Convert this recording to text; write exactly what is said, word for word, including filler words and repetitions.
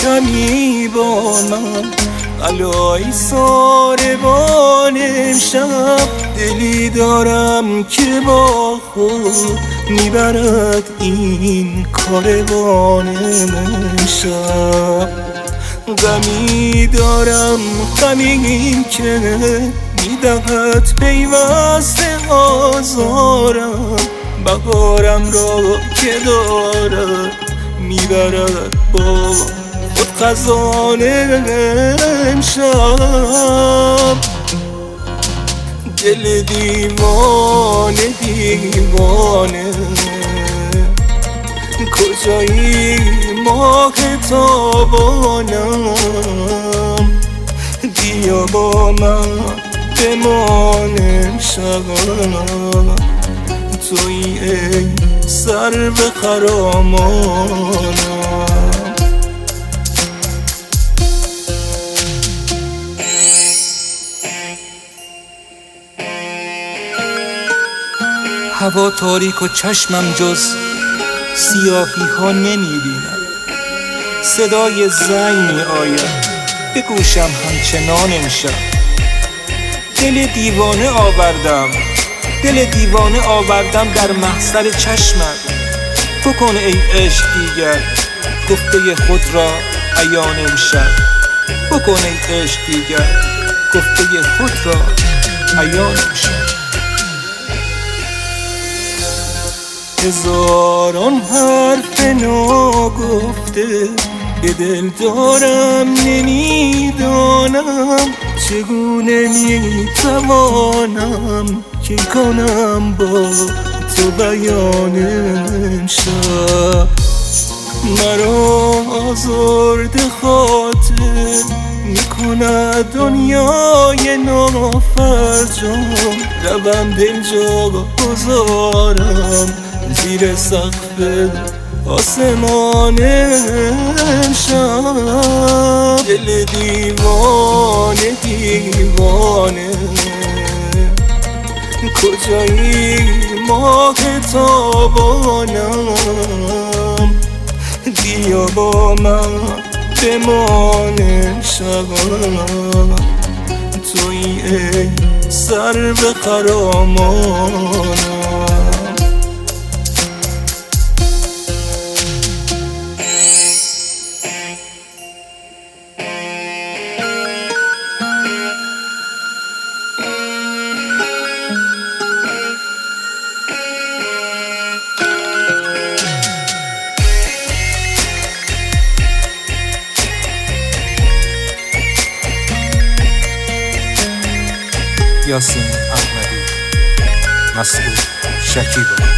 کمی با من علای ساربان امشب دلی دارم که با خود میبرد این کاروان امشب غمی دارم غمی که میدهد پیوسته آزارم بهارم را که دارد میبرد با خود خزان امشب دل دیوانه دیوانه کجایی ماه تابانم بیا با من بمان امشب تویی ای سرو خرامانم هوا تاریک و چشمم جز سیاهی ها نمی بینم صدای زنگ می آید به گوشم همچنان امشب دل دیوانه آوردم دل دیوانه آوردم در محضر چشمت بکن ای عشق دیگر گفته خود را عیان امشب بکن ای عشق دیگر گفته خود را عیان امشب هزاران حرف ناگفته به دل دارم نمیدانم چگونه میتوانم که کنم با تو بیان امشب مرا آزرده خاطر میکند دنیای نافرجام روم دل جا گذارم زیر سقف آسمان امشب دل دیوانه دیوانه کجایی ماه تابانم بیا با من بمان امشب تویی ای سرو خرامانم یاسین احمدی مسعود شکیبا